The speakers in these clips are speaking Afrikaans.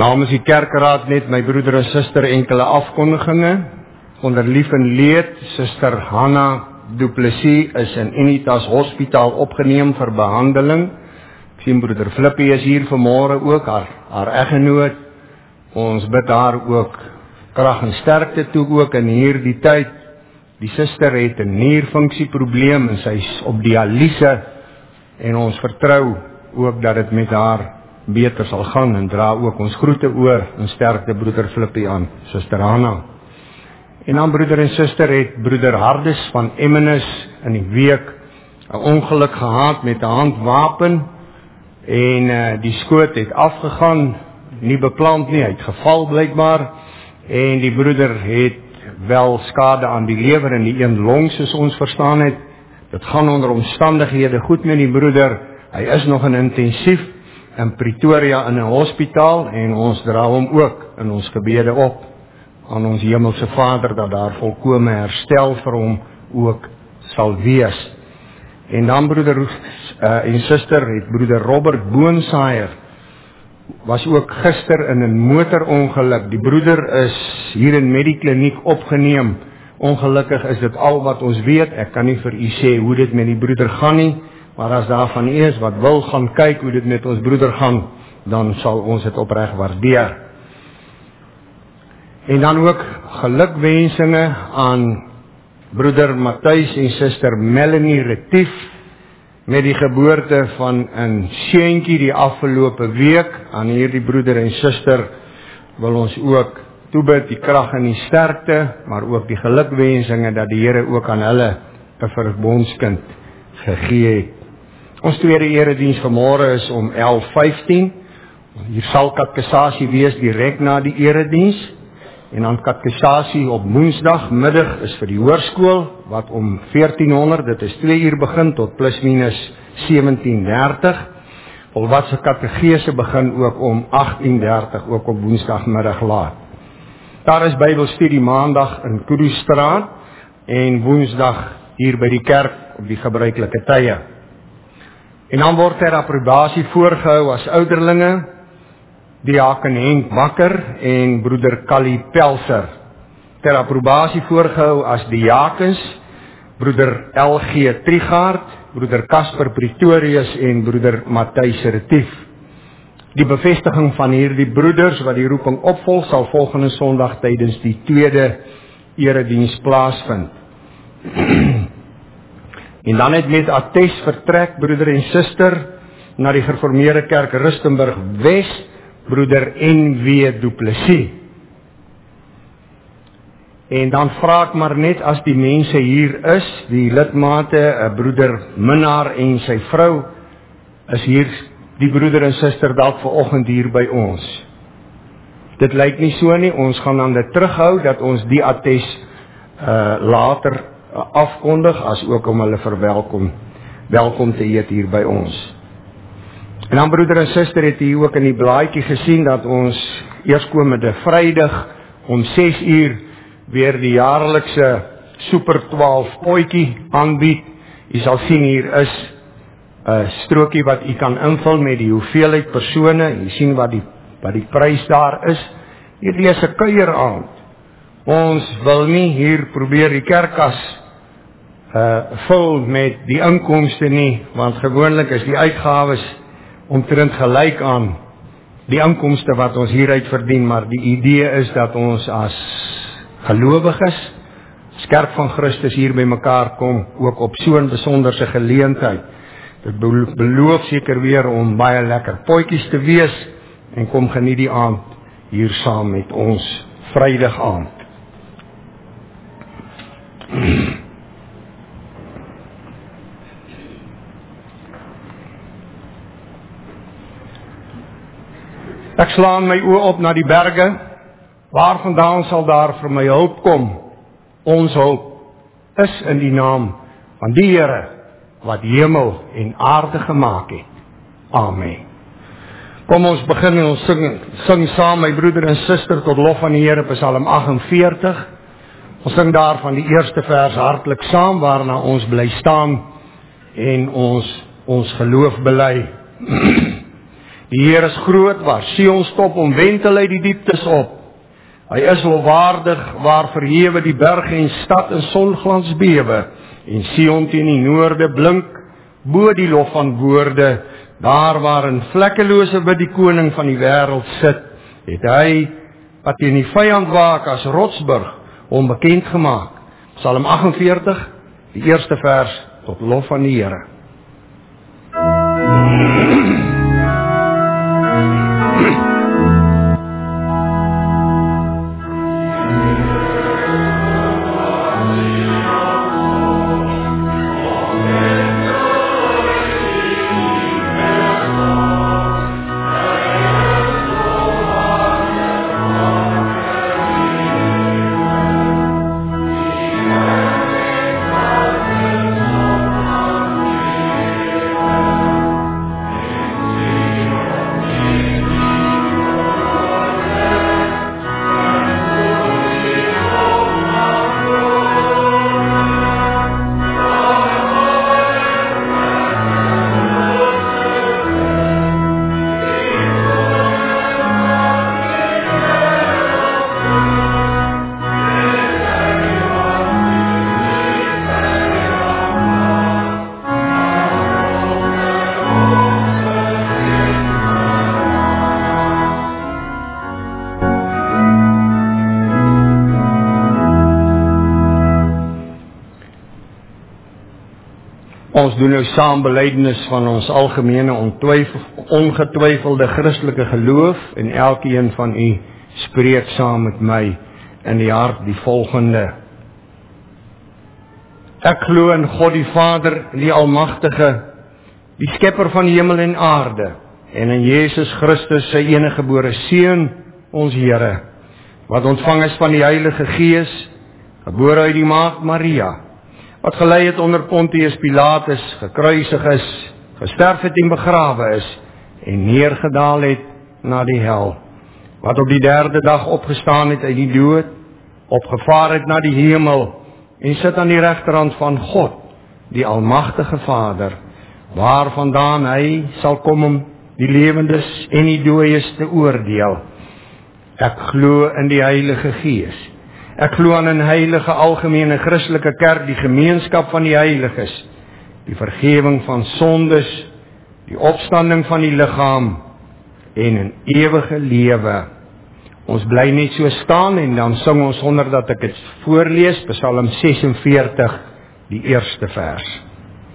Namens die kerkraad net my broeder en suster enkele afkondigings. Onder lief en leed, Suster Hanna Du Plessis is in Unitas Hospitaal opgeneem vir behandeling. Ek sien broeder Flippie is hier vanmôre ook, haar eggenoot. Ons bid haar ook krag en sterkte toe ook in hierdie tyd. Die suster het 'n nierfunksieprobleem en sy is op dialyse en ons vertrou ook dat dit met haar beter sal gaan en dra ook ons groete oor en sterkte broeder Flippie aan, Suster Hanna. En dan broeder en suster het broeder Hardes van Emmenus in die week 'n ongeluk gehad met 'n handwapen en die skoot het afgegaan, nie beplant nie, hy het geval blykbaar en die broeder het wel skade aan die lewer en die een long soos ons verstaan het. Dit gaan onder omstandighede goed met die broeder, hy is nog in intensief in Pretoria in 'n hospitaal en ons dra hom ook in ons gebede op aan ons hemelse Vader dat daar volkome herstel vir hom ook sal wees. En dan broeder en suster het broeder Robert Boonsaier was ook gister in 'n motorongeluk. Die broeder is hier in Medikliniek opgeneem. Ongelukkig is dit al wat ons weet. Ek kan nie vir u sê hoe dit met die broeder gaan nie, maar as daar van u is wat wil gaan kyk hoe dit met ons broeder gaan, dan sal ons dit opreg waardeer. En dan ook gelukwensinge aan broeder Matthys en suster Melanie Retief met die geboorte van 'n seentjie die afgelope week. Aan hierdie broeder en suster wil ons ook toebid die krag en die sterkte, maar ook die gelukwensinge dat die Here ook aan hulle 'n verbondskind gegee het. Ons tweede erediens vanmôre is om 11:15. Hier sal katekisasie wees direk na die erediens. En dan katekisasie op woensdagmiddag is vir die hoërskool wat om 1400, dit is 2 uur begin tot plus minus 17:30. Volwasse katekese begin ook om 18:30 ook op woensdagmiddag laat. Daar is Bybelstudie maandag in Kudustraat en woensdag hier by die kerk op die gebruikelike tye. En dan word ter approbasie voorgehou as ouderlinge diaken Henk Bakker en broeder Callie Pelser. Ter approbasie voorgehou as diakens broeder LG Trigaard, broeder Casper Pretorius en broeder Matthys Retief. Die bevestiging van hierdie broeders wat die roeping opvolg sal volgende Sondag tydens die tweede erediens plaasvind. En dan het met attest vertrek broeder en suster na die gereformeerde kerk Rustenburg Wes, broeder N.W. Du Plessis. En dan vra ek maar net as die mense hier is, die lidmate, broeder Minnaar en sy vrou, is hier die broeder en suster dalk vanoggend hier by ons. Dit lyk nie so nie, ons gaan dan dit terughou dat ons die attest later afkondig, as ook om hulle welkom te eet hier by ons. En dan broeder en suster het hier ook in die blaadjie gesien dat ons eerskomende Vrydag om 6 uur weer die jaarlikse Super 12 potjie aanbied. U sal sien hier is 'n strokie wat u kan invul met die hoeveelheid persone. U sien wat die prys daar is. Hierdie is 'n kuieraand. Ons wil nie hier probeer die kerkkas vul met die inkomste nie, want gewoonlik is die uitgawes omtrent gelyk aan die inkomste wat ons hieruit verdien, maar die idee is dat ons as gelowiges, as kerk van Christus hier by mekaar kom, ook op so 'n besonderse geleentheid. Dit beloof seker weer om baie lekker potjies te wees, en kom geniet die aand hier saam met ons, Vrydag aand. Ek slaan my oë op na die berge, waarvandaan sal daar vir my hulp kom? Ons hulp is in die naam van die Here wat hemel en aarde gemaak het. Amen. Kom ons begin en ons sing saam, my broeder en suster, tot lof van die Here, Psalm 48. Ons sing daar van die eerste vers hartlik saam, waarna ons bly staan en ons geloof bely. Die Heer is groot, waar Sion stop, omwentel hy die dieptes op. Hy is lofwaardig, waar verhewe die berge en stad in songlans bewe, en Sion teen die noorde blink, bo die lof van woorde, daar waar in vlekkelose wit die koning van die wêreld sit, het hy, wat teen die vyand waak as rotsburg, hom bekend gemaak. Psalm 48, die eerste vers, tot lof van die Here. Ons doen nou saam belydenis van ons algemene ongetwyfelde Christelike geloof, en elkeen van u spreek saam met my in die hart die volgende. Ek glo in God die Vader, die Almagtige, die Skepper van hemel en aarde, en in Jesus Christus, sy eniggebore Seun, ons Here, wat ontvang is van die Heilige Gees, gebore uit die Maagd Maria, wat gelei het onder Pontius Pilatus, gekruisig is, gesterf het en begrawe is, en neergedaal het na die hel, wat op die derde dag opgestaan het uit die dood, opgevaar het na die hemel, en sit aan die regterhand van God, die Almagtige Vader, waarvandaan hy sal kom om die lewendes en die dooies te oordeel. Ek glo in die Heilige Gees. Ek glo aan 'n heilige algemene Christelike kerk, die gemeenskap van die heiliges, die vergewing van sondes, die opstanding van die liggaam en 'n ewige lewe. Ons bly net so staan en dan sing ons sonder dat ek dit voorlees, Psalm 46, die eerste vers.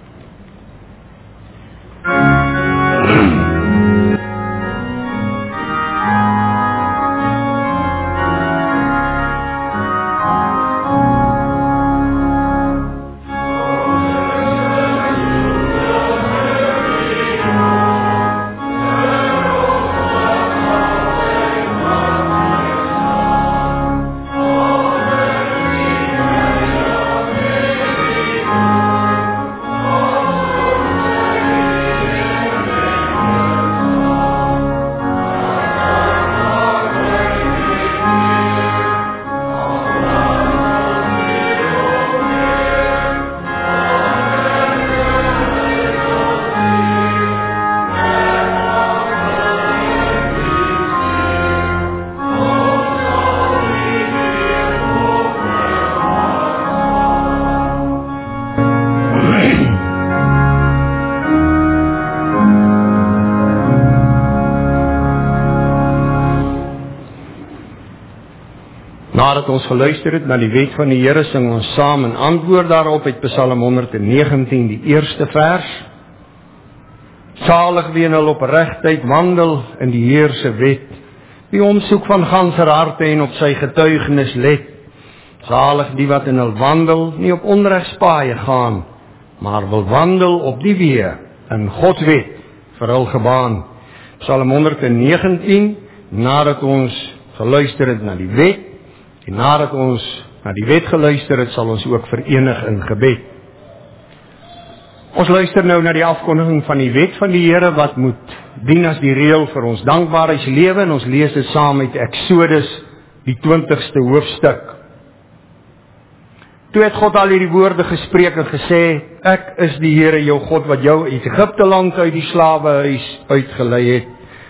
Nadat ons geluister het na die wet van die Here, sing ons saam in antwoord daarop uit Psalm 119, die eerste vers. Salig wie in hul opregtheid wandel in die Heer se wet, wie hom soek van ganser harte en op sy getuigenis let. Salig die wat in hul wandel nie op onregspaaie gaan, maar wil wandel op die weë in God wet vir hul gebaan. Psalm 119, nadat ons geluister het na die wet, en nadat ons na die wet geluister het, sal ons ook verenig in gebed. Ons luister nou na die afkondiging van die wet van die Here, wat moet dien as die reël vir ons dankbaarheidslewe, en ons lees dit saam uit Exodus, die 20ste hoofstuk. Toe het God al hierdie woorde gespreek en gesê, ek is die Here jou God, wat jou uit Egipte land uit die slawehuis uitgelei het.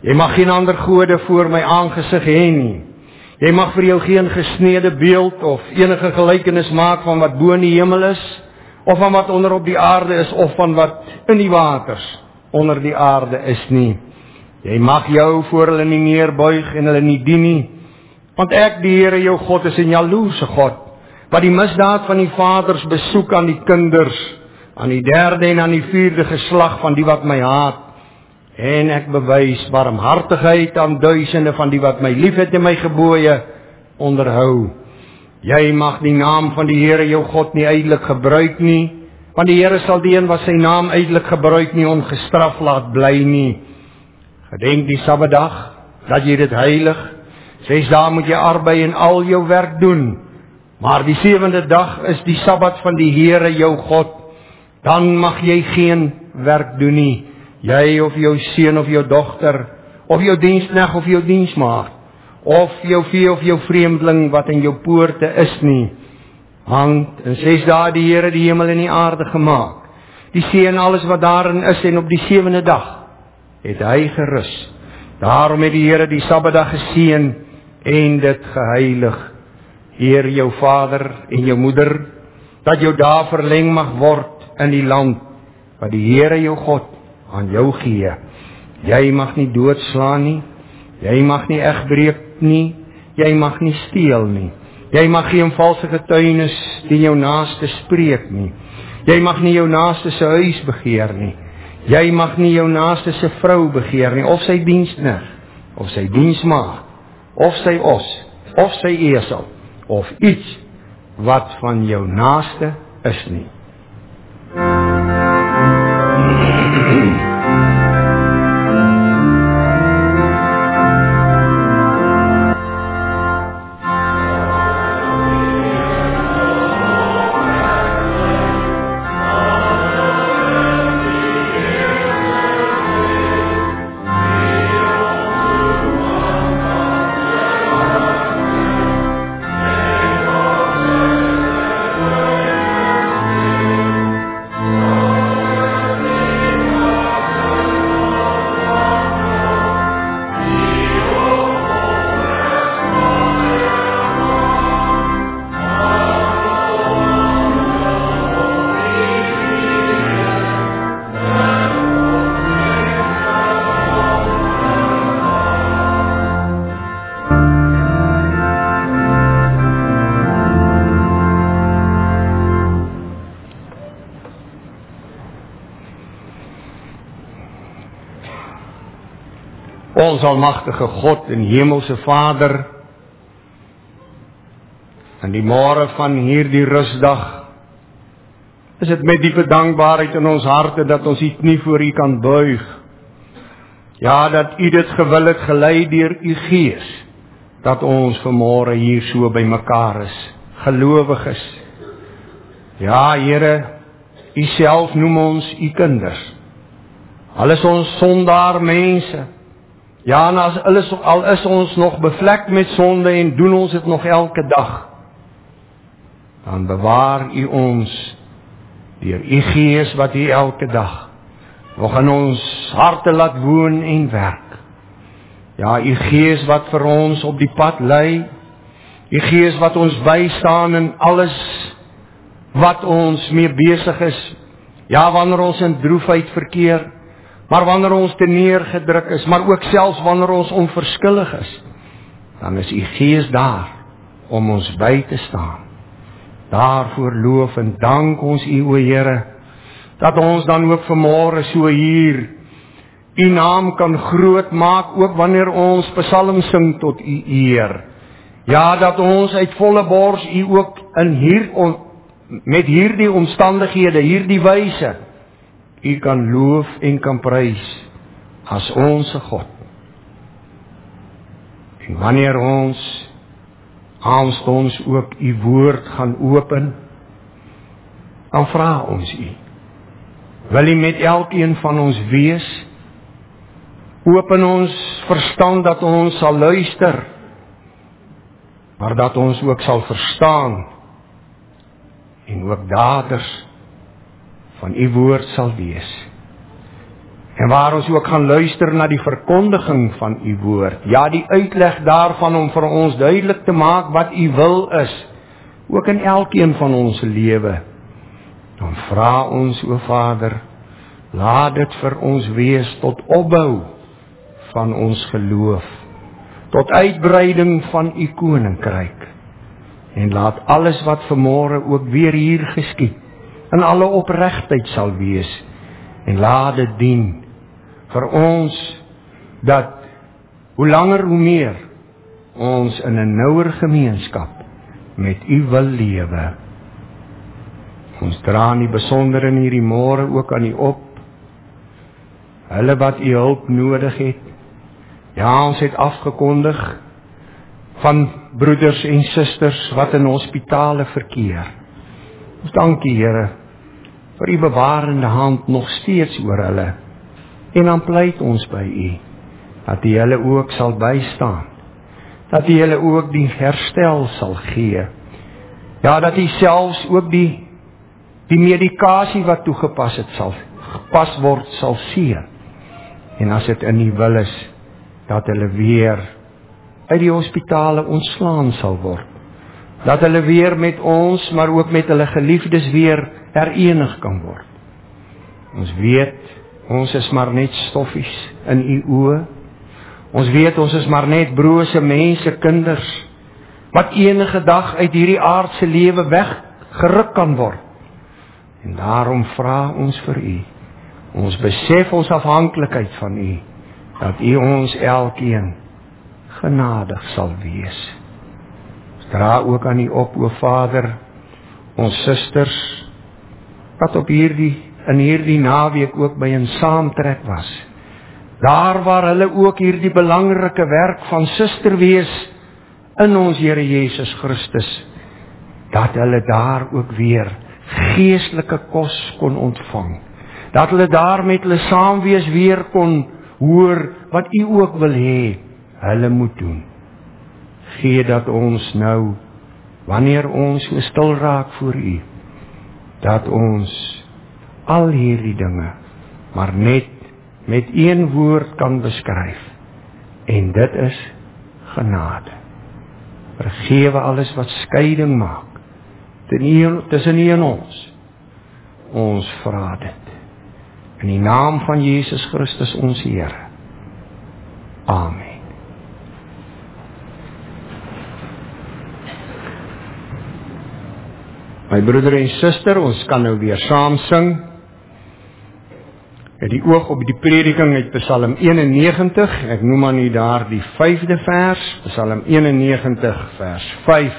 Jy mag geen ander gode voor my aangesig hê nie. Jy mag vir jou geen gesneede beeld of enige gelykenis maak van wat bo in die hemel is, of van wat onder op die aarde is, of van wat in die waters onder die aarde is nie. Jy mag jou voor hulle nie neerbuig en hulle nie dien nie, want ek, die Here jou God, is 'n jaloerse God, wat die misdaad van die vaders besoek aan die kinders, aan die 3de en aan die 4de geslag van die wat my haat, en ek bewys barmhartigheid aan duisende van die wat my liefhet en my gebooie onderhou. Jy mag die naam van die Here jou God nie uitelik gebruik nie, want die Here sal die een wat sy naam uitelik gebruik nie ongestraf laat bly nie. Gedenk die Sabbatdag, dat jy dit heilig. 6 dae moet jy arbei en al jou werk doen, maar die 7de dag is die Sabbat van die Here jou God. Dan mag jy geen werk doen nie, jy of jou seun of jou dogter, of jou diensknegt of jou diensmaagd, of jou vee of jou vreemdeling wat in jou poorte is nie. Want in 6 dae die Here die hemel en die aarde gemaak, die see en alles wat daarin is, en op die 7de dag het hy gerus. Daarom het die Here die Sabbatdag geseën en dit geheilig. Eer jou vader en jou moeder, dat jou dae verleng mag word in die land wat die Here jou God aan jou gee. Jy mag nie doodslaan nie, jy mag nie egbreek nie, jy mag nie steel nie, jy mag geen valse getuienis teen jou naaste spreek nie, jy mag nie jou naaste se huis begeer nie, jy mag nie jou naaste se vrou begeer nie, of sy diensknegt, of sy diensmaagd, of sy os, of sy esel, of iets wat van jou naaste is nie. Ons almagtige God en hemelse Vader, in die môre van hierdie rusdag, is dit met diepe dankbaarheid in ons harte dat ons die knie voor U kan buig. Ja, dat U dit gewil het gelei deur U Gees, dat ons vanmôre hier so by mekaar is, gelowiges. Ja, Here, U self noem ons U kinders. Al is ons sondaar mense, ja, en al is ons nog bevlek met sonde en doen ons dit nog elke dag, dan bewaar U ons deur U Gees wat U elke dag nog in ons harte laat woon en werk. Ja, U Gees wat vir ons op die pad lei, U Gees wat ons bystaan in alles wat ons mee besig is. Ja, wanneer ons in droefheid verkeer, maar wanneer ons te neergedruk is, maar ook selfs wanneer ons onverskillig is, dan is U Gees daar om ons by te staan. Daarvoor loof en dank ons U, o Here, dat ons dan ook vanmôre so hier U naam kan groot maak, ook wanneer ons psalms sing tot U eer. Ja, dat ons uit volle bors U ook met hierdie omstandighede, hierdie wyse, U kan loof en kan prys as onse God. En wanneer ons aanstonds ook U woord gaan open, dan vra ons U, wil U met elkeen van ons wees? Open ons verstand dat ons sal luister, maar dat ons ook sal verstaan en ook daders van U woord sal wees. En waar ons ook gaan luister na die verkondiging van u woord. Ja, die uitleg daarvan om vir ons duidelik te maak wat u wil is. Ook in elkeen van ons lewe. Dan vra ons, o Vader, laat dit vir ons wees tot opbou van ons geloof. Tot uitbreiding van u koninkryk. En laat alles wat vanmôre ook weer hier geskied, in alle opregtheid sal wees. En laat dit dien vir ons, dat hoe langer hoe meer ons in 'n nouer gemeenskap met u wil lewe. Ons dra nie besonder in hierdie môre ook aan u op, hulle wat u hulp nodig het. Ja, ons het afgekondig van broeders en susters wat in hospitale verkeer. Ons dankie Here vir u bewarende hand nog steeds oor hulle. En dan pleit ons by u, dat u hulle ook sal bystaan, dat u hulle ook die herstel sal gee. Ja, dat u selfs ook die medikasie wat toegepas het gepas word sal seën. En as dit in u wil is, dat hulle weer uit die hospitale ontslaan sal word. Dat hulle weer met ons, maar ook met hulle geliefdes weer herenig kan word. Ons weet, ons is maar net stoffies in u oë. Ons weet, ons is maar net brose mense, kinders, wat enige dag uit hierdie aardse lewe weggeruk kan word. En daarom vra ons vir u. Ons besef ons afhanklikheid van u, dat u ons elkeen genadig sal wees. Ons dra ook aan u op, o Vader, ons susters, wat in hierdie naweek ook by 'n saamtrek was. Daar waar hulle ook hierdie belangrike werk van suster wees in ons Here Jesus Christus, dat hulle daar ook weer geestelike kos kon ontvang. Dat hulle daar met hulle saamwees weer kon hoor wat u ook wil hê hulle moet doen. Gee dat ons nou, wanneer ons so stil raak voor u, dat ons al hierdie dinge maar net met een woord kan beskryf. En dit is genade. Vergewe alles wat skeiding maak tussen u en ons. Ons vra dit in die naam van Jesus Christus ons Here. Amen. My broeder en suster, ons kan nou weer saam sing. Met die oog op die prediking uit Psalm 91, ek noem aan u daar die 5de vers, Psalm 91 vers 5.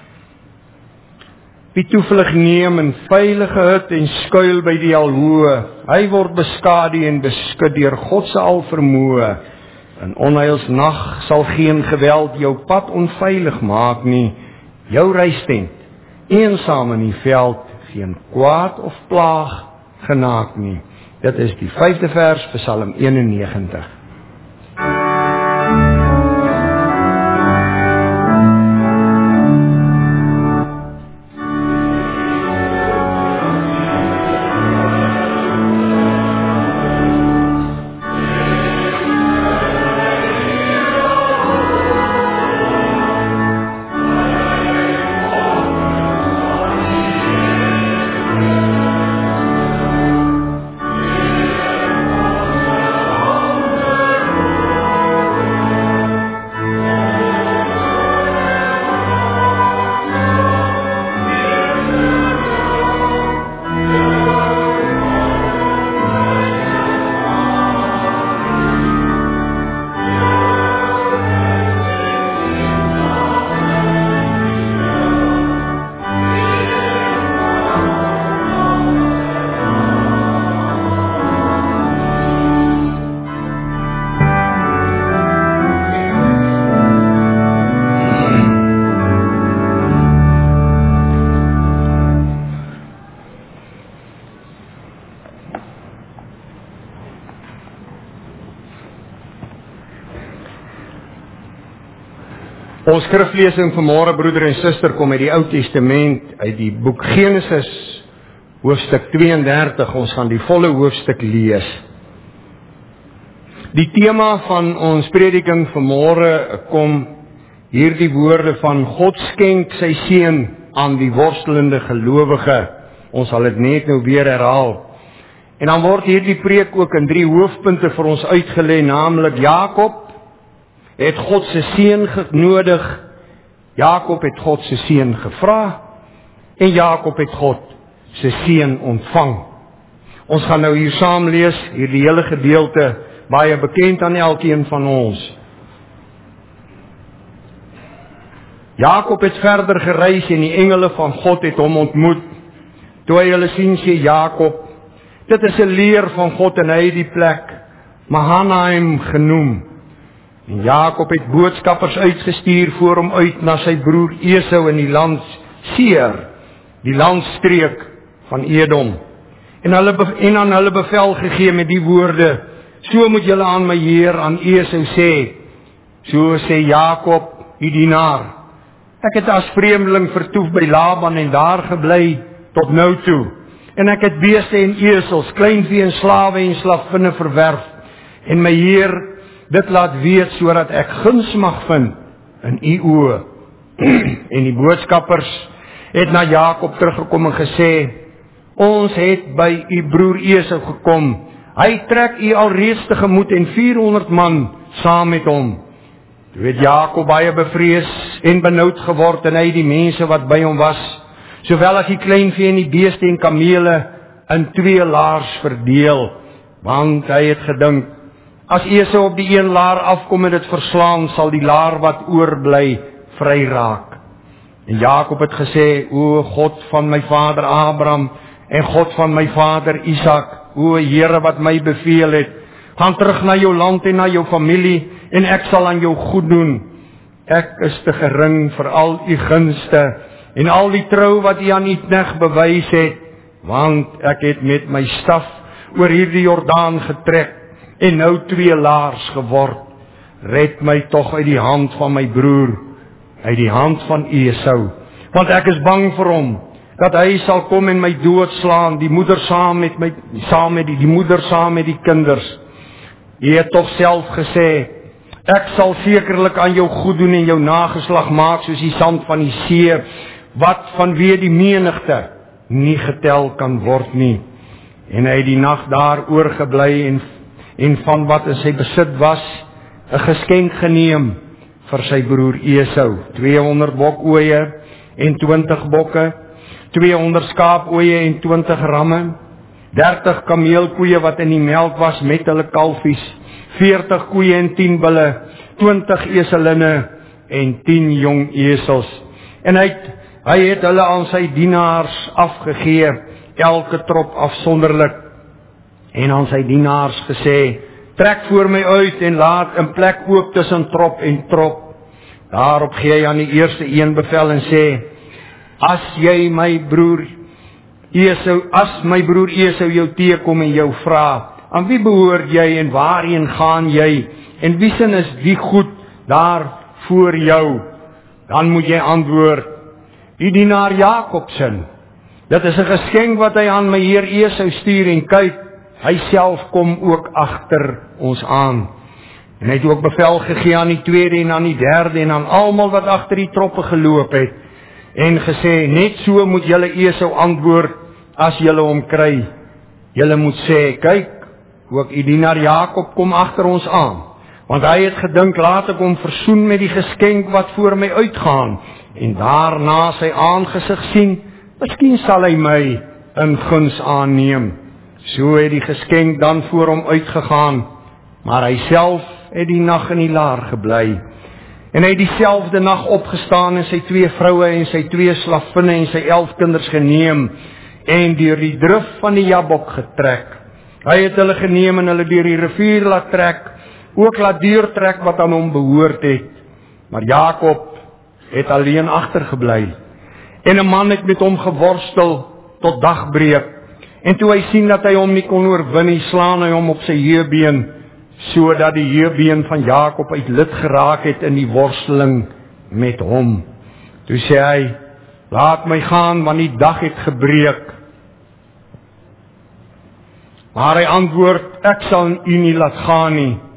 Wie toevlug neem in veilige hut en skuil by die Alhoë, hy word beskadig en beskud deur God se alvermoë. In onheilsnag sal geen geweld jou pad onveilig maak nie, jou reistent eensaam in die veld, geen kwaad of plaag genaak nie. Dit is die 5de vers, Psalm 91. Ons skriflesing vanmôre, broeder en suster, kom uit die Ou Testament, uit die boek Genesis, hoofstuk 32. Ons gaan die volle hoofstuk lees. Die tema van ons prediking vanmôre kom hierdie woorde van God skenk sy seën aan die worstelende gelowige. Ons sal dit net nou weer herhaal. En dan word hierdie preek ook in 3 hoofpunte vir ons uitgelê, naamlik Jakob het God se seën genodig, Jakob het God se seën gevra en Jakob het God se seën ontvang. Ons gaan nou hier saam lees, hierdie hele gedeelte, baie bekend aan elkeen van ons. Jakob het verder gereis en die engele van God het hom ontmoet. Toe hy hulle sien, sê Jakob, dit is 'n leer van God en hy het die plek Mahanaim genoem. En Jakob het boodskappers uitgestuur voor hom uit na sy broer Esau in die land Seir, die landstreek van Edom. En aan hulle bevel gegee met die woorde, so moet julle aan my heer, aan Esau sê, so sê Jakob, die dienaar, ek het as vreemdeling vertoef by Laban en daar gebly tot nou toe. En ek het beeste en esels, kleinvee en slawe en slavinne verwerf. En my heer dit laat weet, sodat ek guns mag vind in u oë. En die boodskappers het na Jakob teruggekom en gesê, ons het by u broer Esau gekom. Hy trek u alreeds tegemoet en 400 man saam met hom. Toe het Jakob baie bevrees en benoud geword en hy die mense wat by hom was, sowel as die kleinvee en die beeste en kamele in 2 laars verdeel, want hy het gedink, as Esau op die 1 laar afkom en dit verslaan, sal die laar wat oorbly vry raak. En Jakob het gesê, o God van my vader Abraham en God van my vader Isak, o Here wat my beveel het, gaan terug na jou land en na jou familie en ek sal aan jou goed doen. Ek is te gering vir al u gunste en al die trou wat u aan u knegt bewys het, want ek het met my staf oor hierdie Jordaan getrek en nou 2 laars geword. Red my tog uit die hand van my broer, uit die hand van Esau, want ek is bang vir hom, dat hy sal kom en my doodslaan, die moeder saam met die kinders. Jy het tog self gesê, ek sal sekerlik aan jou goed doen en jou nageslag maak soos die sand van die see, wat vanweë die menigte nie getel kan word nie. En hy het die nag daar oorgebly en van wat in sy besit was, 'n geskenk geneem vir sy broer Esau, 200 bokooie en 20 bokke, 200 skaapooie en 20 ramme, 30 kameelkoeie wat in die melk was met hulle kalfies, 40 koeie en 10 bulle, 20 eselinne en 10 jong esels. En hy het hulle aan sy dienaars afgegee, elke trop afsonderlik, en aan sy dienaars gesê, trek voor my uit en laat 'n plek oop tussen trop en trop. Daarop gee hy aan die eerste een bevel en sê, as my broer Esau jou teekom en jou vra, aan wie behoort jy en waarheen gaan jy, en wie sin is die goed daar voor jou, dan moet jy antwoord, die dienaar Jakob sin. Dit is 'n geskenk wat hy aan my heer Esau stuur en kyk, hy self kom ook agter ons aan. En hy het ook bevel gegee aan die tweede en aan die derde en aan almal wat agter die troppe geloop het en gesê, net so moet julle Esau antwoord as julle hom kry. Julle moet sê, kyk, ook die dienaar Jakob kom agter ons aan, want hy het gedink, laat ek hom versoen met die geskenk wat voor my uitgaan en daarna sy aangesig sien, miskien sal hy my in guns aanneem. So het die geskenk dan voor hom uitgegaan, maar hy self het die nag in die laar gebly. En hy het dieselfde nag opgestaan en sy 2 vroue en sy 2 slavinne en sy 11 kinders geneem en deur die drif van die Jabok getrek. Hy het hulle geneem en hulle deur die rivier laat trek, ook laat deurtrek wat aan hom behoort het. Maar Jakob het alleen agtergebly. En 'n man het met hom geworstel tot dagbreek. En toe hy sien dat hy hom nie kon oorwin nie, slaan hy hom op sy heubeen, sodat die heubeen van Jakob uit lid geraak het in die worsteling met hom. Toe sê hy, laat my gaan, want die dag het gebreek. Maar hy antwoord, ek sal u nie laat gaan nie,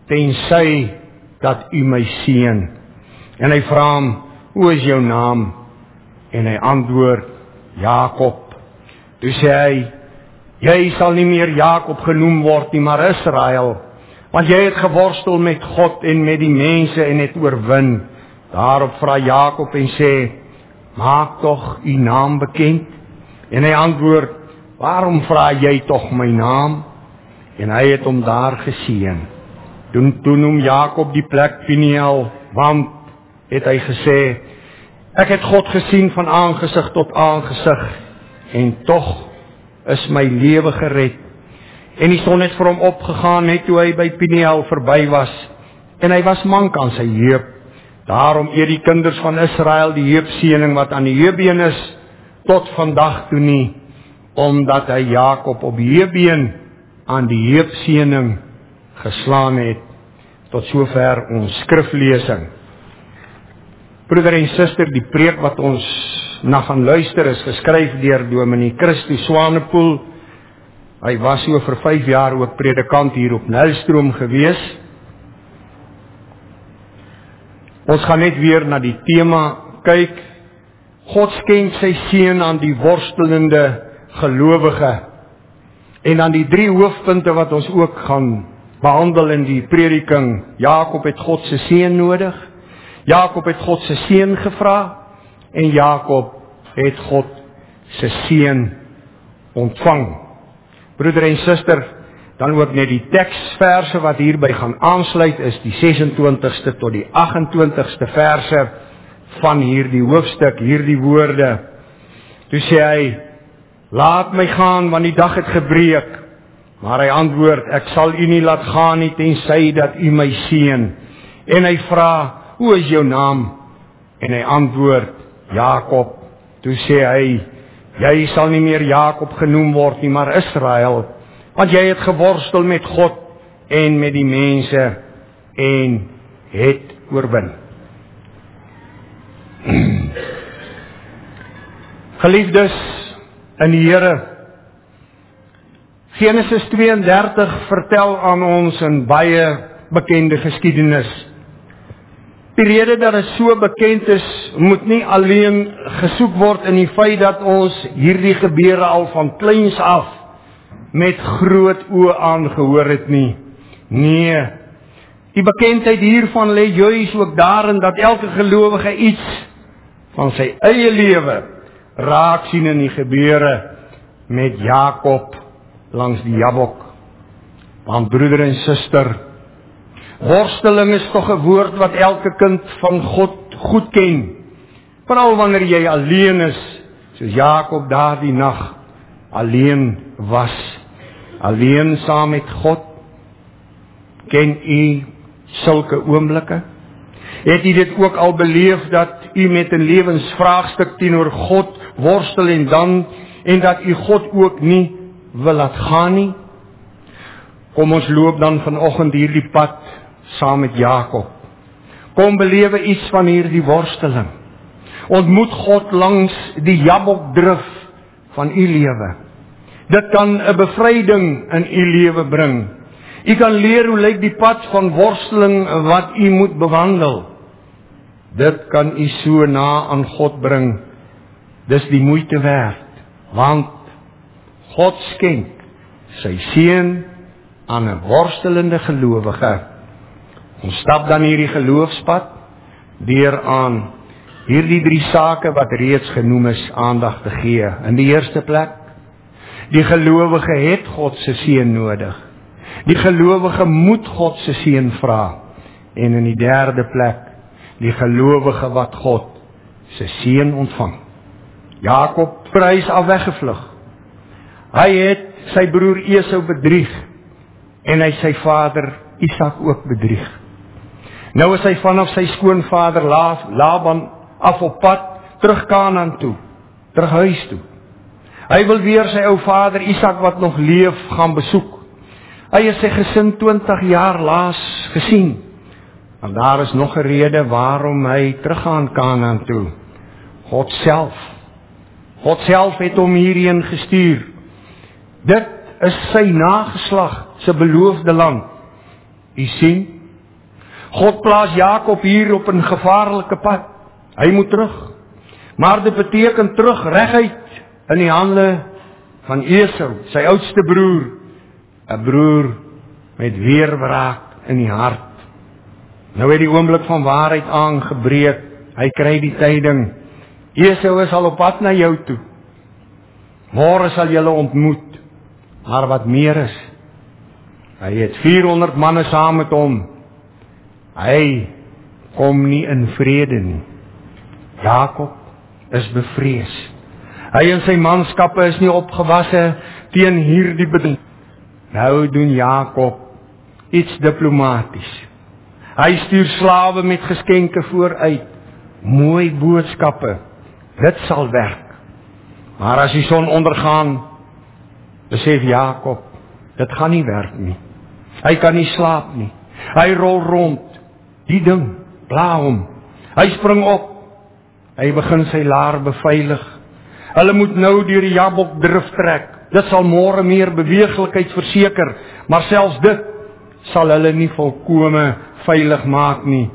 tensy dat u my seën. En hy vra hom, hoe is jou naam? En hy antwoord, Jakob. Toe sê hy, jy sal nie meer Jakob genoem word nie, maar Israel, want jy het geworstel met God en met die mense en het oorwin. Daarop vra Jakob en sê, maak tog u naam bekend. En hy antwoord, waarom vra jy tog my naam? En hy het hom daar geseën. Toe noem Jakob die plek Peniel, want het hy gesê, ek het God gesien van aangesig tot aangesig, en tog is my lewe gered. En die son het vir hom opgegaan, net toe hy by Peniel verby was, en hy was mank aan sy heup. Daarom eet die kinders van Israel die heupseëning wat aan die heupbeen is, tot vandag toe nie, omdat hy Jakob op heupbeen aan die heupseëning geslaan het. Tot sover ons skriflesing. Broeder en suster, die preek wat ons na gaan luister is geskryf deur Dominee Christus Swanepoel. Hy was so vir 5 jaar ook predikant hier op Nylstroom gewees. Ons gaan net weer na die tema kyk. God skenk sy seën aan die worstelende gelowige. En dan die 3 hoofpunte wat ons ook gaan behandel in die prediking. Jakob het God se seën nodig. Jakob het God se seën gevra. En Jakob het God se seën ontvang. Broeder en suster, dan ook net die teksverse wat hierby gaan aansluit is die 26ste tot die 28ste verse van hierdie hoofstuk, hierdie woorde. Toe sê hy, laat my gaan, want die dag het gebreek. Maar hy antwoord, ek sal u nie laat gaan nie, tensy dat u my seën. En hy vra, hoe is jou naam? En hy antwoord, Jakob. Toe sê hy, jy sal nie meer Jakob genoem word nie, maar Israel, want jy het geworstel met God en met die mense en het oorwin. Geliefdes in die Here, Genesis 32 vertel aan ons 'n baie bekende geskiedenis. Die rede dat dit so bekend is, moet nie alleen gesoek word in die feit dat ons hierdie gebeure al van kleins af met groot oë aangehoor het nie. Nee, die bekendheid hiervan lê juis ook daarin dat elke gelowige iets van sy eie lewe raak sien in die gebeure met Jakob langs die Jabok. Want broeder en suster, worsteling is tog 'n woord wat elke kind van God goed ken. Veral wanneer jy alleen is, soos Jakob daardie nag alleen was. Alleen saam met God. Ken u sulke oomblikke? Het u dit ook al beleef dat u met 'n lewensvraagstuk teenoor God worstel en dat u God ook nie wil laat gaan nie? Kom ons loop dan vanoggend hierdie pad saam met Jakob. Kom belewe iets van hierdie worsteling. Ontmoet God langs die Jabokdrif van u lewe. Dit kan 'n bevryding in u lewe bring. U kan leer hoe lyk die pad van worsteling wat u moet bewandel. Dit kan u so na aan God bring. Dis die moeite werd, want God skenk sy seën aan 'n worstelende gelowige. Ons stap dan hierdie geloofspad deur aan hierdie 3 sake wat reeds genoem is aandag te gee. In die eerste plek, die gelowige het God se seën nodig. Die gelowige moet God se seën vra. En in die derde plek, die gelowige wat God se seën ontvang. Jakob prys af weggevlug. Hy het sy broer Esau bedrieg en hy sy vader Isak ook bedrieg. Nou is hy vanaf sy skoonvader Laban af op pad terug Kanaan toe, terug huis toe. Hy wil weer sy ou vader Isak wat nog leef gaan besoek. Hy het sy gesin 20 jaar laas gesien. En daar is nog 'n rede waarom hy teruggaan Kanaan toe. God self het hom hierheen gestuur. Dit is sy nageslag se beloofde land. U sien, God plaas Jakob hier op 'n gevaarlike pad. Hy moet terug. Maar dit beteken terug reguit in die hande van Esau, sy oudste broer. 'n broer met weerwraak in die hart. Nou het die oomblik van waarheid aangebreek. Hy kry die tyding. Esau is al op pad na jou toe. Môre sal julle ontmoet. Maar wat meer is, hy het 400 manne saam met hom. Hy kom nie in vrede nie. Jakob is bevrees. Hy en sy manskappe is nie opgewasse teen hierdie beding. Nou doen Jakob iets diplomaties. Hy stuur slawe met geskenke vooruit. Mooi boodskappe. Dit sal werk. Maar as die son ondergaan, besef Jakob, dit gaan nie werk nie. Hy kan nie slaap nie. Hy rol rond. Die ding pla hom. Hy spring op. Hy begin sy laar beveilig. Hulle moet nou deur die Jabok drif trek. Dit sal môre meer beweeglikheid verseker, maar selfs dit sal hulle nie volkome veilig maak nie.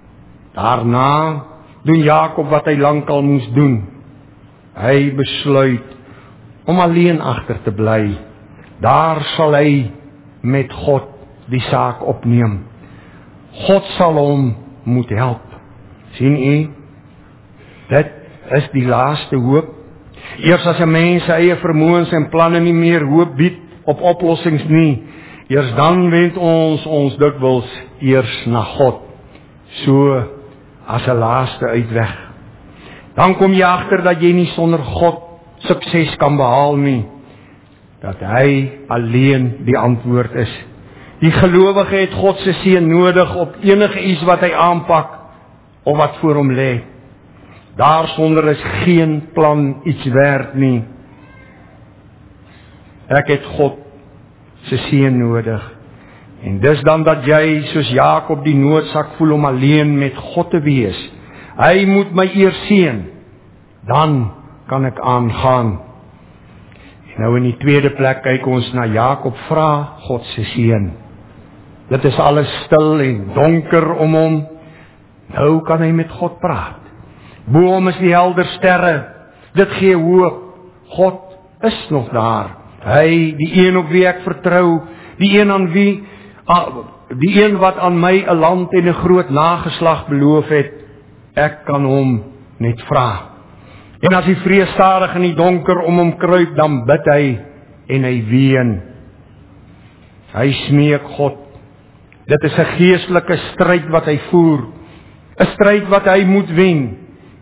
Daarna doen Jakob wat hy lankal moes doen. Hy besluit om alleen agter te bly. Daar sal hy met God die saak opneem. God sal hom moet help. Sien u? Dit is die laaste hoop. Eers as 'n mens sy eie vermoëns en planne nie meer hoop bied op oplossings nie, eers dan wend ons dikwels eers na God, so as 'n laaste uitweg. Dan kom jy agter dat jy nie sonder God sukses kan behaal nie, dat hy alleen die antwoord is. Die gelowige het God se seën nodig op enige iets wat hy aanpak of wat voor hom lê. Daarsonder is geen plan iets werd nie. Ek het God se seën nodig. En dis dan dat jy soos Jakob die noodsaak voel om alleen met God te wees. Hy moet my eers seën, dan kan ek aangaan. En nou in die tweede plek kyk ons na Jakob vra God se seën. Dit is alles stil en donker om hom. Nou kan hy met God praat. Bo hom is die helder sterre. Dit gee hoop. God is nog daar. Hy, die een op wie ek vertrou, die een wat aan my 'n land en 'n groot nageslag beloof het, ek kan hom net vra. En as die vrees stadig in die donker om hom kruip, dan bid hy en hy ween. Hy smeek God. Dit is 'n geestelike stryd wat hy voer, 'n stryd wat hy moet wen.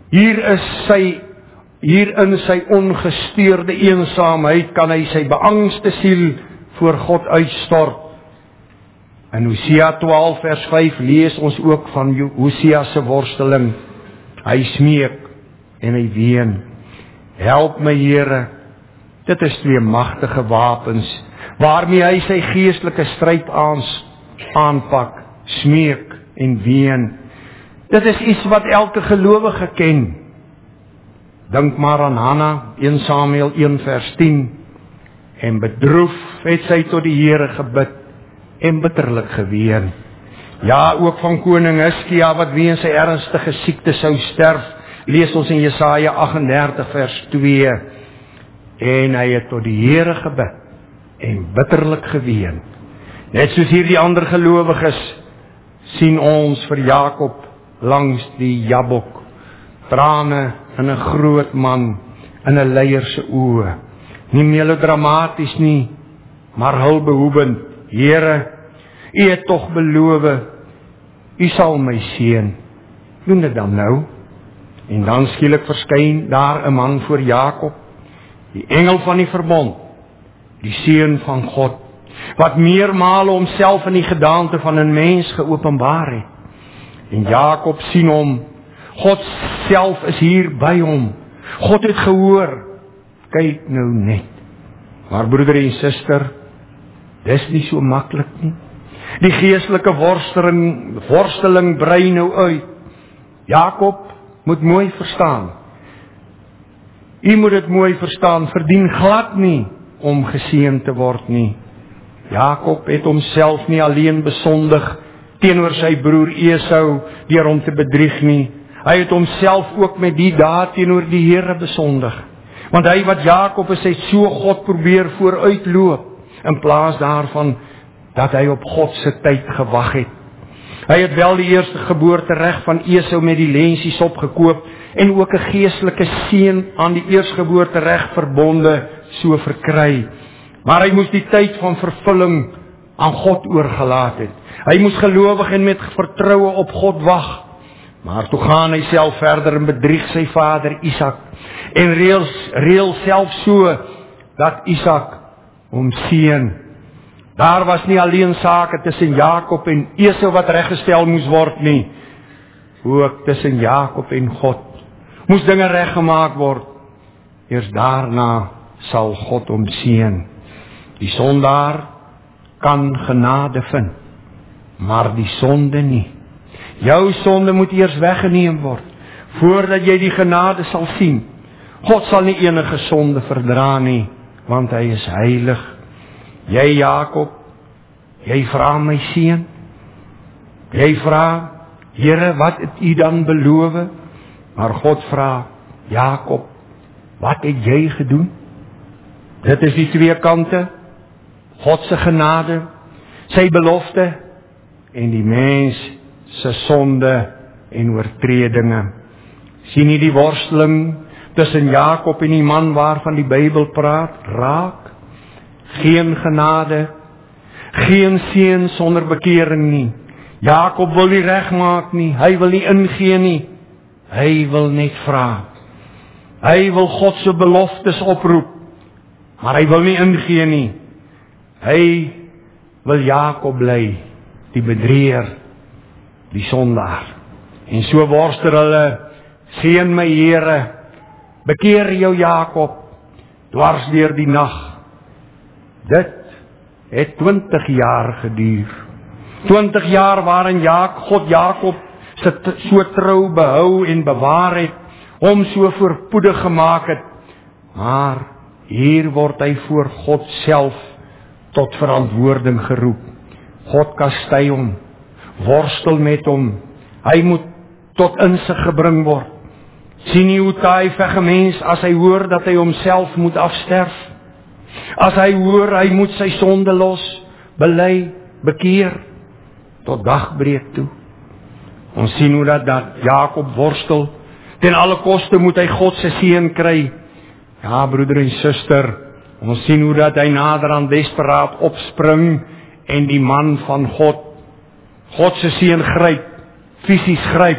Hier in sy ongesteurde eensaamheid kan hy sy beangste siel voor God uitstort. In Hosea 12 vers 5 lees ons ook van Hosea se worsteling. Hy smeek en hy ween. Help my Here. Dit is twee magtige wapens waarmee hy sy geestelike stryd aanpak, smeek en ween. Dit is iets wat elke gelowige ken. Dink maar aan Hanna, 1 Samuel 1 vers 10. En bedroef het sy tot die Here gebid en bitterlik geween. Ja, ook van koning Hiskia wat weens sy ernstige siekte sou sterf, lees ons in Jesaja 38 vers 2. En hy het tot die Here gebid en bitterlik geween. Net soos hierdie ander gelowiges sien ons vir Jakob langs die Jabok, trane in 'n groot man in 'n leier se oë. Nie melodramaties nie, maar hulpbehoevend. Here, U het tog beloof, U sal my seën. Doen dit dan nou. En dan skielik verskyn daar 'n man voor Jakob, die engel van die verbond, die seun van God, wat meermale homself in die gedaante van 'n mens geopenbaar het. En Jakob sien hom. God self is hier by hom. God het gehoor. Kyk nou net. Maar broeder en suster, dis nie so maklik nie. Die geestelike worsteling brei nou uit. Jakob moet mooi verstaan. U moet dit mooi verstaan, verdien glad nie om geseën te word nie. Jakob het homself nie alleen besondig teenoor sy broer Esau deur hom te bedrieg nie. Hy het homself ook met die daad teenoor die Here besondig. Want hy wat Jakob is, het so God probeer vooruitloop, in plaas daarvan dat hy op God se tyd gewag het. Hy het wel die eerste geboortereg van Esau met die lensies opgekoop en ook 'n geestelike seën aan die eerstgeboortereg verbonde so verkry. Maar hy moes die tyd van vervulling aan God oorgelaat het. Hy moes gelowig en met vertroue op God wag. Maar toe gaan hy self verder en bedrieg sy vader Isak en reël self so dat Isak hom seën. Daar was nie alleen sake tussen Jakob en Esau wat reggestel moes word nie, ook tussen Jakob en God moes dinge reggemaak word. Eers daarna sal God hom seën. Die sondaar kan genade vind, maar die sonde nie. Jou sonde moet eers weggeneem word, voordat jy die genade sal sien. God sal nie enige sonde verdra nie, want hy is heilig. Jy Jakob, jy vra my seun. Jy vra, Here, wat het u dan beloof? Maar God vra, Jakob, wat het jy gedoen? Dit is die twee kante, God se genade, sy belofte, en die mens se sonde en oortredinge. Sien nie die worsteling tussen Jakob en die man waarvan die Bybel praat, raak? Geen genade, geen seën sonder bekering nie. Jakob wil nie regmaak nie, hy wil nie ingee nie, hy wil net vra. Hy wil God se beloftes oproep, maar hy wil nie ingee nie. Hy wil Jakob bly, die bedrieger, die sondaar. En so worstel hulle, seën my Here, bekeer jou Jakob, dwars deur die nag. Dit het 20 jaar geduur. 20 jaar waarin God Jakob so trou behou en bewaar het, hom so voorspoedig gemaak het. Maar hier word hy voor God self tot verantwoording geroep. God kastei hom, worstel met hom. Hy moet tot insig gebring word. Sien nie hoe taai veg 'n mens as hy hoor dat hy homself moet afsterf. As hy hoor hy moet sy sonde los, bely, bekeer, tot dagbreek toe. Ons sien hoe dat Jakob worstel. Ten alle koste moet hy God se seën kry. Ja, broeder en suster, ons sien hoe dat hy nader aan desperaat opspring en die man van God se seën gryp, fisies gryp.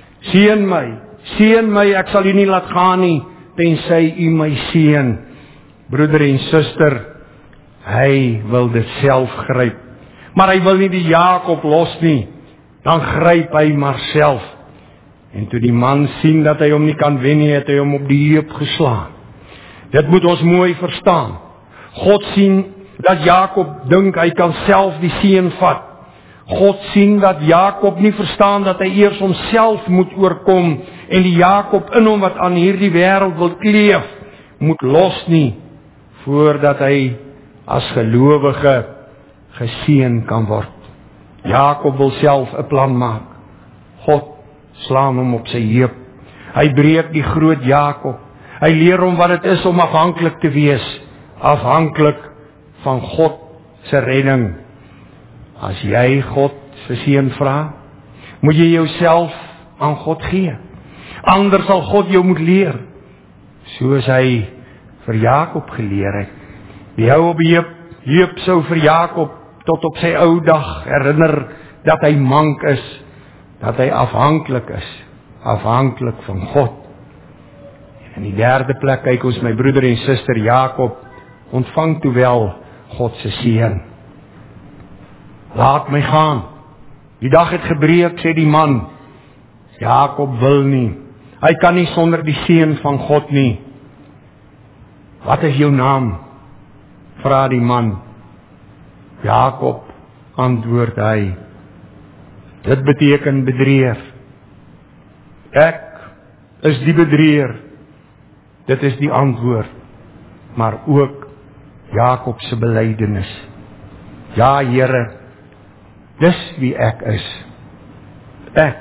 Seën my, ek sal u nie laat gaan nie, tensy u my seën. Broeder en suster, hy wil dit self gryp. Maar hy wil nie die Jakob los nie, dan gryp hy maar self. En toe die man sien dat hy hom nie kan wen nie, het hy hom op die heup geslaan. Dit moet ons mooi verstaan. God sien dat Jakob dink hy kan self die seën vat. God sien dat Jakob nie verstaan dat hy eers homself moet oorkom en die Jakob in hom wat aan hierdie wêreld wil kleef, moet los nie, voordat hy as gelowige geseën kan word. Jakob wil self 'n plan maak. God slaan hom op sy heup. Hy breek die groot Jakob. Hy leer hom wat dit is om afhanklik te wees, afhanklik van God se redding. As jy God se seën vra, moet jy jouself aan God gee. Anders sal God jou moet leer, soos hy vir Jakob geleer het. Die hou op die heup sou vir Jakob tot op sy ou dag herinner dat hy mank is, dat hy afhanklik is, afhanklik van God. En in die derde plek kyk ons, my broeder en suster, Jakob ontvang toe wel God se seën. Laat my gaan. Die dag het gebreek, sê die man. Jakob wil nie. Hy kan nie sonder die seën van God nie. Wat is jou naam? Vra die man. Jakob, antwoord hy. Dit beteken bedrieger. Ek is die bedrieger. Dit is die antwoord. Maar ook Jakob se belydenis. Ja, Here, Dis wie ek is. Ek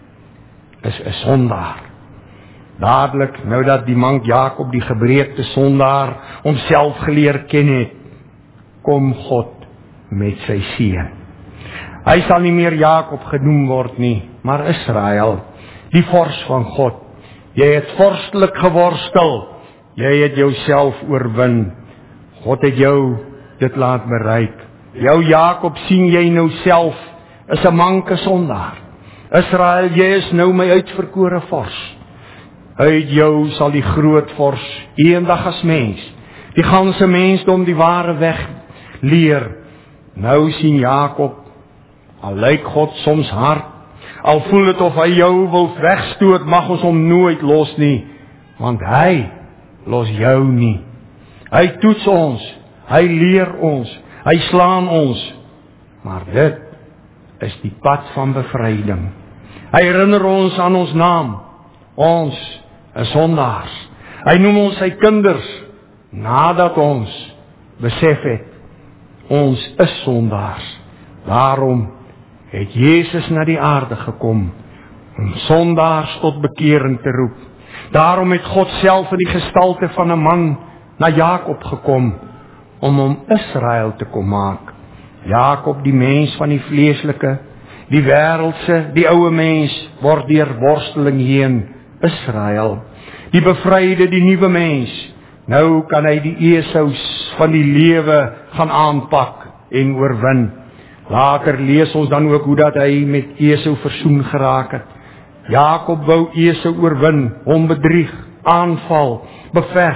is 'n sondaar. Dadelik, nou dat die mank Jakob die gebreekte sondaar homself geleer ken het, kom God met sy seun. Hy sal nie meer Jakob genoem word nie, maar Israel, die vors van God. Jy het vorstelik geworstel, jy het jouself oorwin. God het jou dit laat bereik. Jou Jakob sien jy nou self, is 'n manke sondaar. Israel, jy is nou my uitverkore vors. Uit jou sal die groot vors eendag as mens, die ganse mensdom die ware weg leer. Nou sien Jakob, al lyk God soms hard, al voel het of hy jou wil wegstoot, mag ons hom nooit los nie, want hy los jou nie. Hy toets ons, hy leer ons, hy slaan ons, maar dit is die pad van bevryding. Hy herinner ons aan ons naam, ons is sondaars. Hy noem ons sy kinders, nadat ons besef het, ons is sondaars. Daarom het Jezus na die aarde gekom, om sondaars tot bekering te roep. Daarom het God self in die gestalte van 'n man na Jakob gekom, om hom Israel te kom maak. Jakob, die mens van die vleeslike, die wêreldse, die oude mens, word deur worsteling heen Israel. Die bevryde, die nuwe mens. Nou kan hy die Esaus van die lewe gaan aanpak en oorwin. Later lees ons dan ook hoe dat hy met Esau versoen geraak het. Jakob wou Esau oorwin, hom bedrieg, aanval, beveg.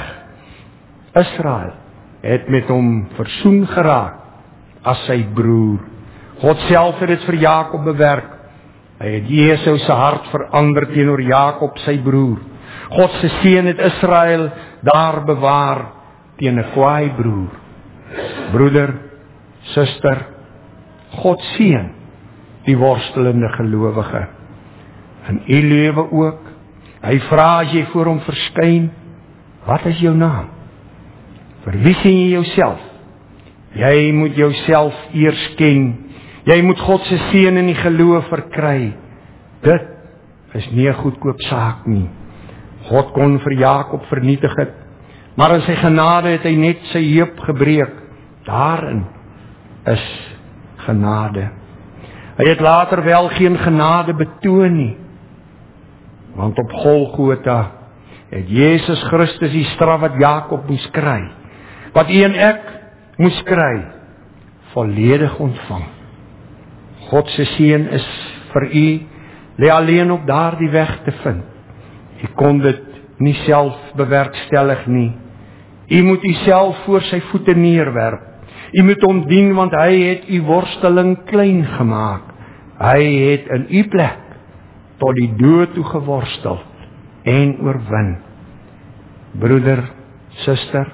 Israel het met hom versoen geraak as sy broer. God self het dit vir Jakob bewerk. Hy het Esau se hart verander teenoor Jakob sy broer. God se seun het Israel daar bewaar teen 'n kwaai broer. Broeder, suster, God seën die worstelende gelowige. In u lewe ook. Hy vra as jy voor hom verskyn, wat is jou naam? Vir wie sien jy jouself? Jy moet jouself eers ken. Jy moet God se seën in die geloof verkry. Dit is nie 'n goedkoop saak nie. God kon vir Jakob vernietig het, maar in sy genade het hy net sy heup gebreek. Daarin is genade. Hy het later wel geen genade betoon nie, want op Golgotha het Jesus Christus die straf wat Jakob moes kry, wat u en ek moes kry, volledig ontvang. God se seën is vir u, lê alleen op daardie weg te vind. U kon dit nie self bewerkstellig nie. U moet u self voor sy voete neerwerp. U moet hom dien, want hy het u worsteling klein gemaak. Hy het in u plek tot die dood toe geworstel en oorwin. Broeder, suster,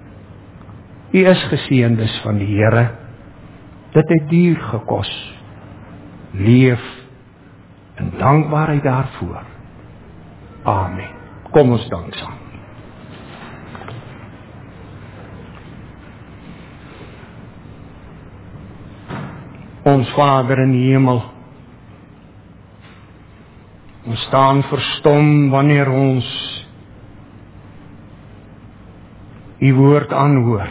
u is geseëndes van die Here. Dit het duur gekos. Leef in dankbaarheid daarvoor. Amen. Kom ons dank saam. Ons Vader in die hemel, ons staan verstom wanneer ons u woord aanhoor.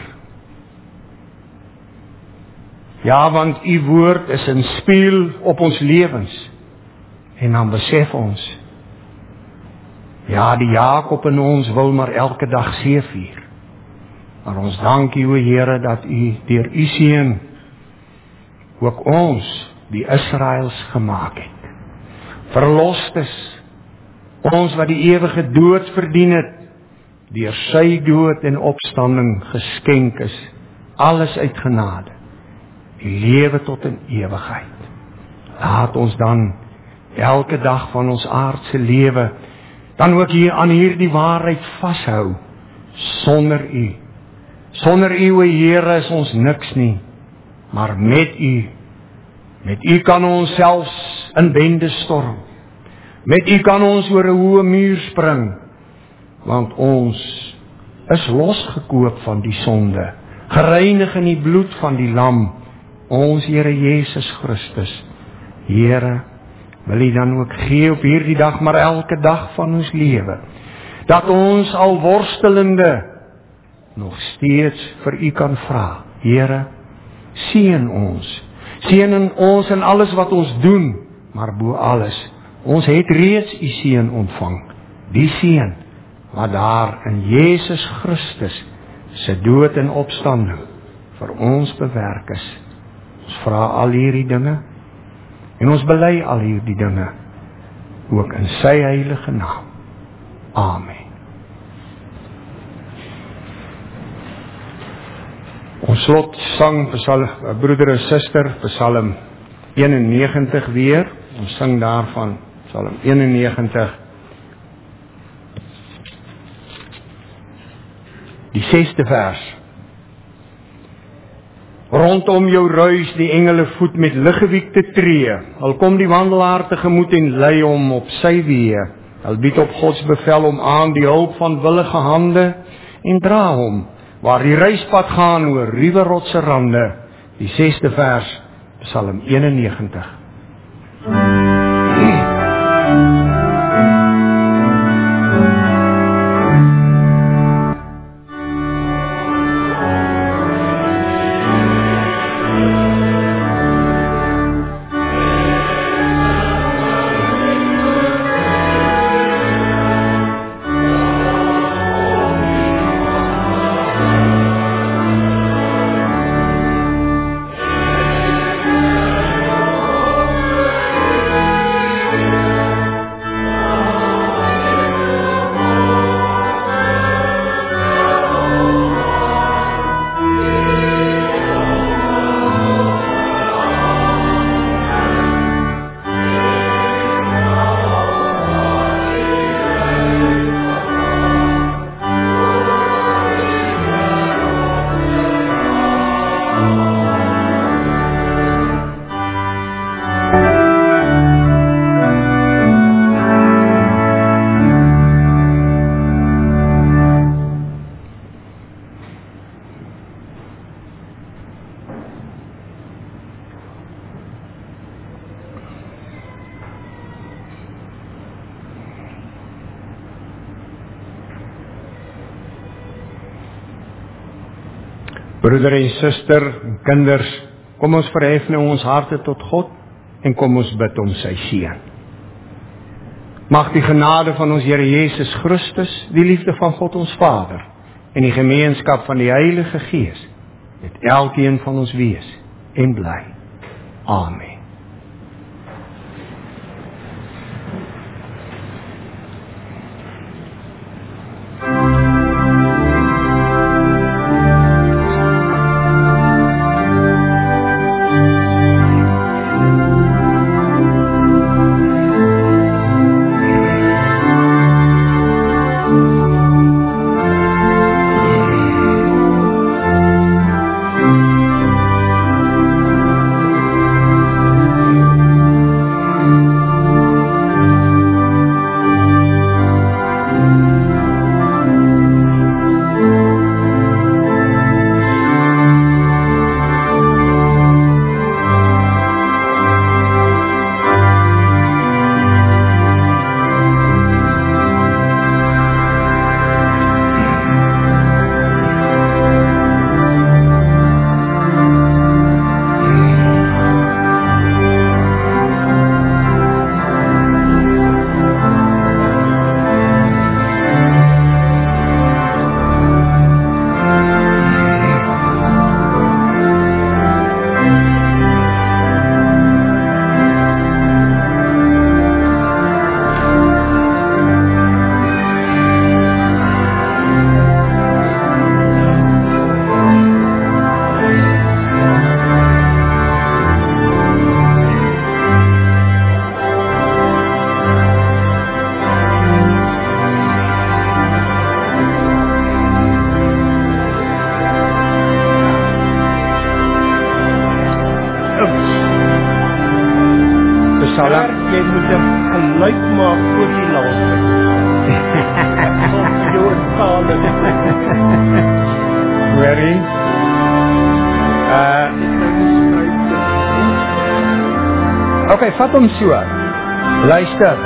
Ja, want u woord is 'n spieël op ons lewens. En dan besef ons, ja, die Jakob in ons wil maar elke dag seëvier. Maar ons dank u, o Here, dat u deur u seun ook ons, die Israels, gemaak het. Verlostes, ons wat die ewige dood verdien het, deur sy dood en opstanding geskenk is, alles uit genade, die lewe tot in ewigheid. Laat ons dan elke dag van ons aardse lewe dan ook hier aan hierdie waarheid vashou. Sonder u, o Here, is ons niks nie, maar met u kan ons selfs in bende storm. Met u kan ons oor 'n hoë muur spring, want ons is losgekoop van die sonde, gereinig in die bloed van die lam, ons Here Jesus Christus. Here, wil U dan ook gee op hierdie dag, maar elke dag van ons lewe, dat ons al worstelende nog steeds vir U kan vra. Here, seën ons in alles wat ons doen, maar bo alles, ons het reeds U seën ontvang, die seën wat daar in Jesus Christus se dood en opstanding vir ons bewerk is. Ons vra al hierdie dinge, en ons bely al hierdie dinge, ook in sy heilige naam. Amen. Ons slot sang, broeder en suster, Psalm 91 weer. Ons sing daarvan, Psalm 91. Die 6de vers. Rondom jou ruis die engele voet met liggewiekte tree. Al kom die wandelaar tegemoet en lei hom op sy weë. Al bied op Gods bevel om aan die hulp van willige hande en dra hom waar die reispad gaan oor ruwe rotse rande. Die 6de vers, Psalm 91. Broeder en suster, kinders, kom ons verhef nou ons harte tot God en kom ons bid om sy seën. Mag die genade van ons Here Jesus Christus, die liefde van God ons Vader en die gemeenskap van die Heilige Gees met elkeen van ons wees en bly. Amen. Jy moet 'n geluid maak voor die laaste. Jou tale. Ready? Okay, vat hom so. Luister.